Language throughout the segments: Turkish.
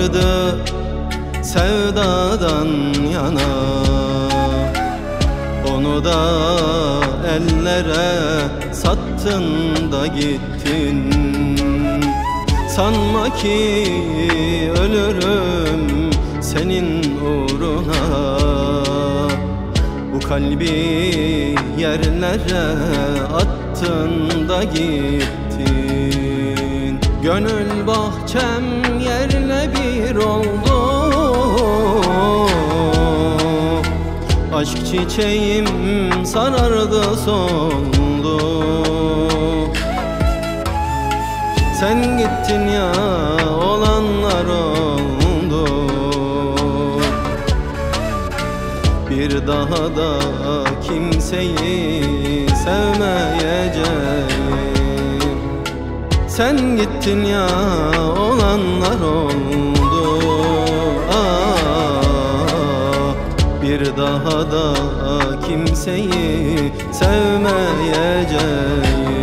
vardı sevdadan yana. Onu da ellere sattın da gittin. Sanma ki ölürüm senin uğruna. Bu kalbi yerlere attın da gittin. Gönül bahçem yerle bir oldu. Aşk çiçeğim sarardı soldu. Sen gittin ya, olanlar oldu. Bir daha da kimseyi sevmeyeceğim. Sen gittin ya, olanlar oldu. Bir daha da kimseyi sevmeyeceğim.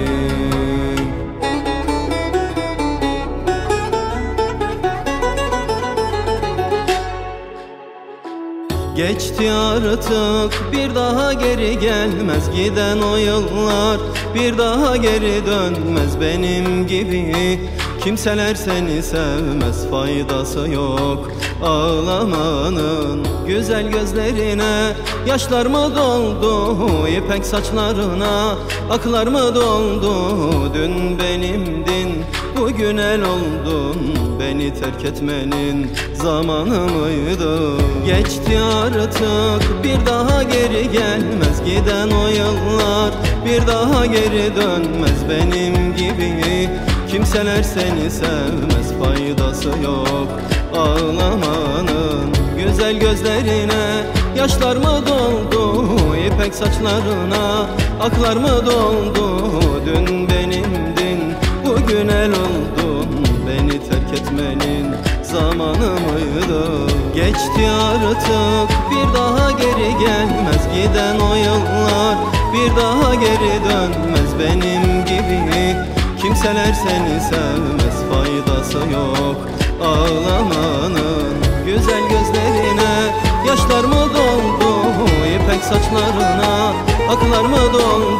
Geçti artık, bir daha geri gelmez. Giden o yıllar bir daha geri dönmez. Benim gibi kimseler seni sevmez. Faydası yok ağlamanın. Güzel gözlerine yaşlar mı doldu? İpek saçlarına aklar mı doldu? Dün benimdin, bugün el oldun. Beni terk etmenin zamanı mıydı? Geçti artık, bir daha geri gelmez. Giden o yıllar bir daha geri dönmez. Benim gibi kimseler seni sevmez. Faydası yok ağlamanın. Güzel gözlerine yaşlar mı doldu? İpek saçlarına aklar mı doldu? Dün benimdin, bugün el oldun. Beni terk etmenin zamanı mıydı? Geçti artık, bir daha geri gelmez. Giden o yıllar bir daha geri dönmez. Benim gibi kimseler seni sevmez. Faydası yok ağlamanın. Güzel gözlerine yaşlar mı doldu? İpek saçlarına aklar mı doldu?